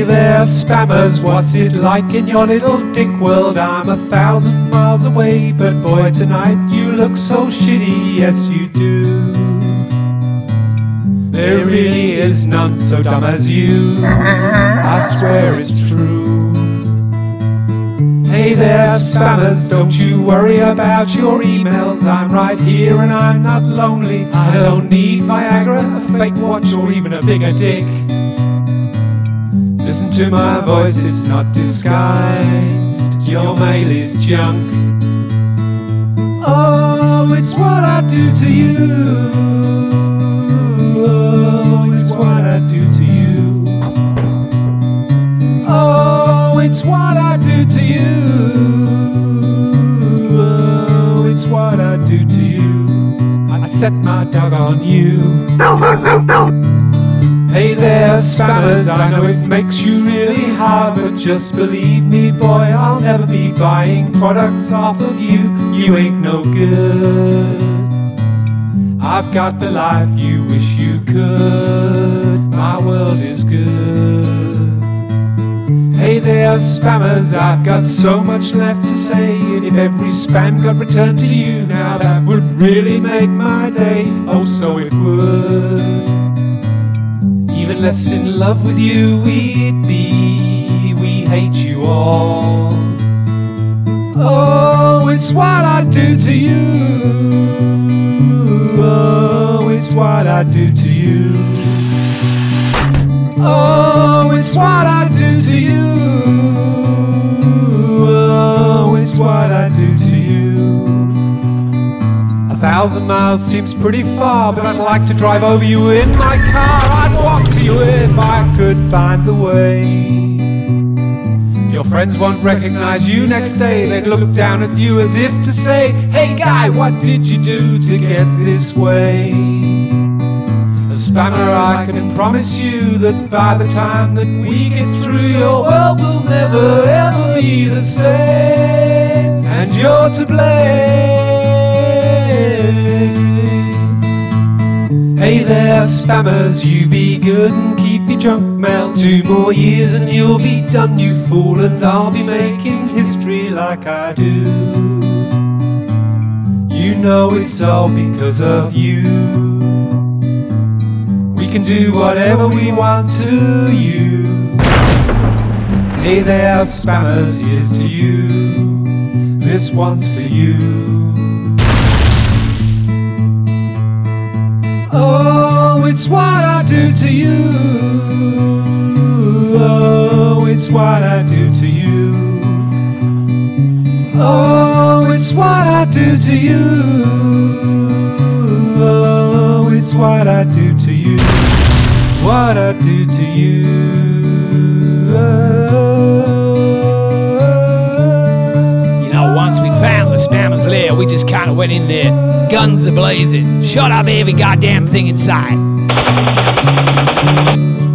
there, spammers, what's it like in your little dick world? I'm 1,000 miles away, but boy, tonight you look so shitty, yes you do. There really is none so dumb as you, I swear it's true. Hey there, spammers, don't you worry about your emails. I'm right here and I'm not lonely. I don't need Viagra, a fake watch, or even a bigger dick. Listen to my voice, it's not disguised. Your mail is junk. Oh, it's what I do to you. Oh, it's what I do to you. Oh, it's what I do to you. Oh, it's what I do to you. I set my dog on you. Hey there, spammers, I know it makes you really hard, but just believe me, boy, I'll never be buying products off of you. You ain't no good. I've got the life you wish you could. My world is good. Hey there, spammers, I've got so much left to say. And if every spam got returned to you now, that would really make my day. Oh, so it would. Even less in love with you we'd be. We hate you all. Oh, it's what I do to you. Oh, it's what I do to you. Oh, it's what I do to you. Oh, it's what I do to you. 1,000 miles seems pretty far, but I'd like to drive over you in my car. I'd walk to you if I could find the way. Your friends won't recognize you next day. They'd look down at you as if to say, hey guy, what did you do to get this way? A spammer, I can promise you that by the time that we get through, your world will never ever be the same. And you're to blame. Hey there, spammers, you be good and keep your junk mail. 2 more years and you'll be done, you fool, and I'll be making history like I do. You know it's all because of you. We can do whatever we want to you. Hey there, spammers, here's to you. This one's for you. Oh, it's what I do to you. Oh, it's what I do to you. Oh, it's what I do to you. Oh, it's what I do to you. What I do to you. You know, once we found the spammer's lair, we just kind of went in there, guns a-blazing, shot up every goddamn thing inside.